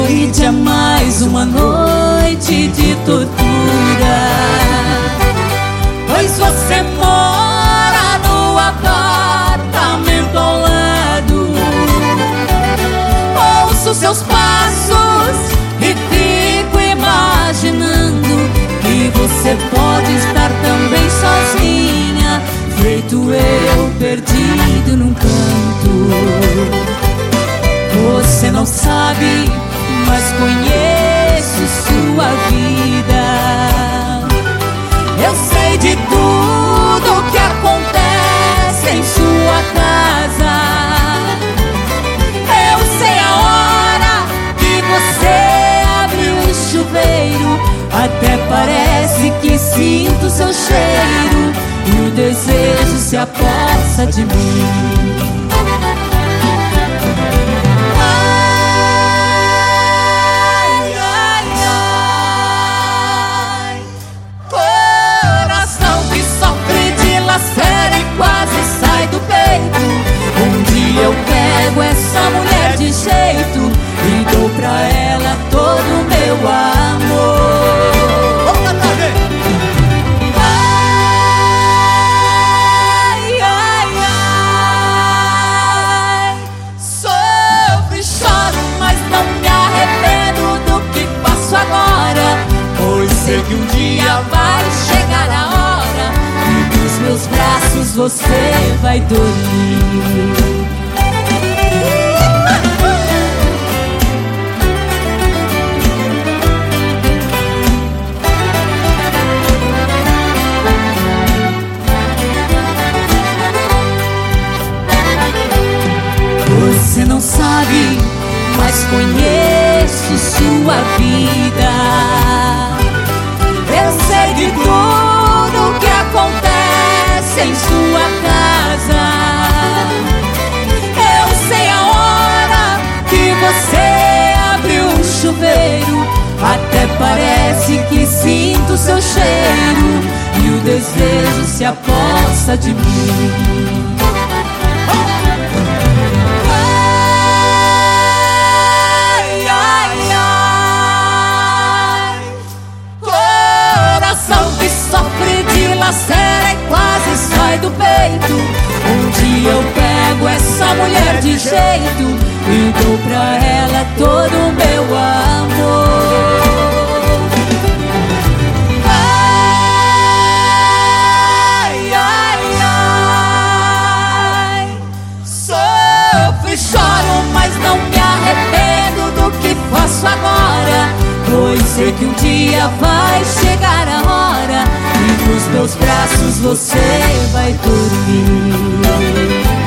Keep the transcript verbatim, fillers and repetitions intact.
evite a mais uma noite de tortura, pois você mora no apartamento ao lado. Ouço seus passos e fico imaginando que você pode estar também sozinha, feito eu, perdido num canto. Você não sabe, mas conheço sua vida. Eu sei de tudo que acontece em sua casa. Eu sei a hora que você abre o chuveiro. Até parece que sinto seu cheiro e o desejo se apossa de mim. Série quase sai do peito. Um dia eu pego essa mulher de jeito e dou pra ela todo o meu amor. Ai, ai, ai. Sofro e choro, mas não me arrependo do que faço agora, pois sei que um dia vai chegar a hora nos meus braços você vai dormir. Você não sabe, mas conheço sua vida. Eu sei de tudo que acontece em sua casa. Eu sei a hora que você abre o chuveiro. Até parece que sinto seu cheiro e o desejo se apossa de mim. Ai, ai, ai. Coração que sofre de lacera e quase sai do peito. Um dia eu pego essa mulher de jeito e dou pra ela todo o meu amor. Ai, ai, ai. Sofro e choro, mas não me arrependo do que faço agora, pois sei que um dia vai chegar a hora e nos meus braços você vai dormir.